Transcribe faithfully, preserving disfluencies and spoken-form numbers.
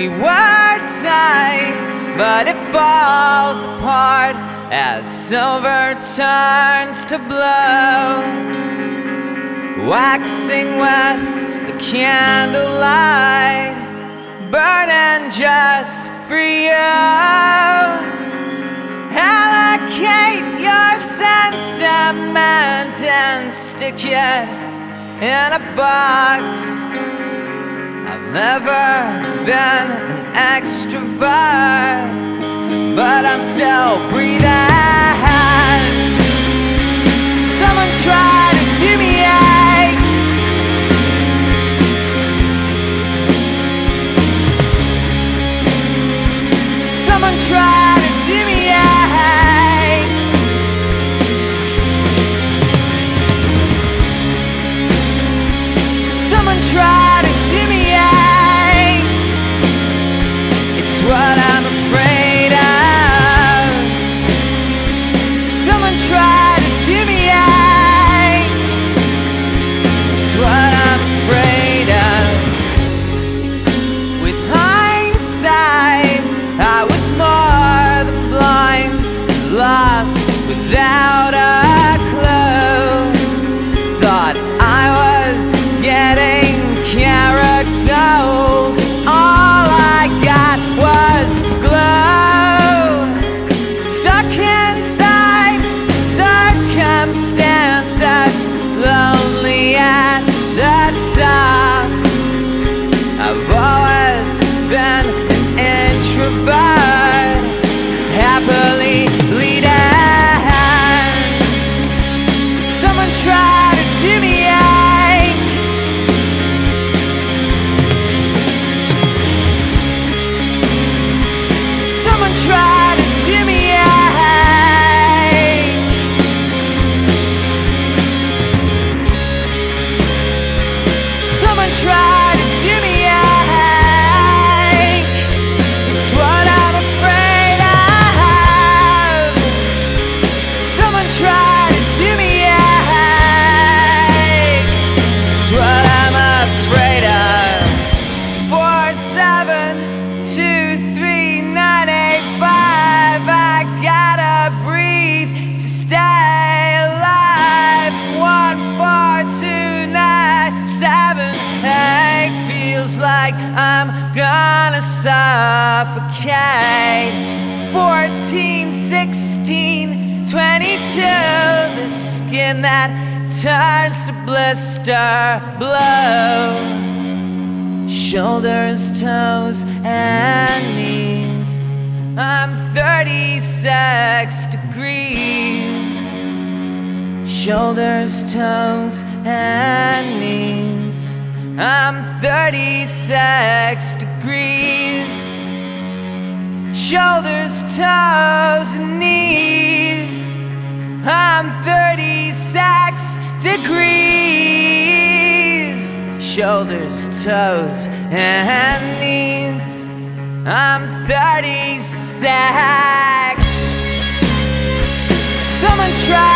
We were tight, but it falls apart as silver turns to blue. Waxing with the candlelight, burning just for you. Allocate your sentiment and stick it in a box. I've never been an extrovert, but I'm still breathing. Someone try to do me right. Someone try to do me right. Someone try to do me right. It's what I'm afraid of. Someone try to do me right. It's what I'm afraid of. With hindsight, I was more than blind, lost without a clue. Thought I was getting carrot gold. All I got was glue. Stuck inside circumstances, lonely at the top. I've always been an introvert, happily leading. Someone try to do me right. Someone try to do me right. Someone try to do me right. It's what I'm afraid of. Someone try to do me right. It's what I'm afraid of. Four, seven, two, three, nine, eight, five. I gotta breathe to stay alive. One, four, two, nine, seven, eight. Feels like I'm gonna suffocate. Fourteen, sixteen, twenty-two. The skin that turns to blister blue. Shoulders, toes, and knees. I'm thirty-six degrees. Shoulders, toes, and knees. I'm thirty-six degrees. Shoulders, toes, and knees. I'm thirty-six degrees. Shoulders, toes, and knees. I'm thirty-six. Someone try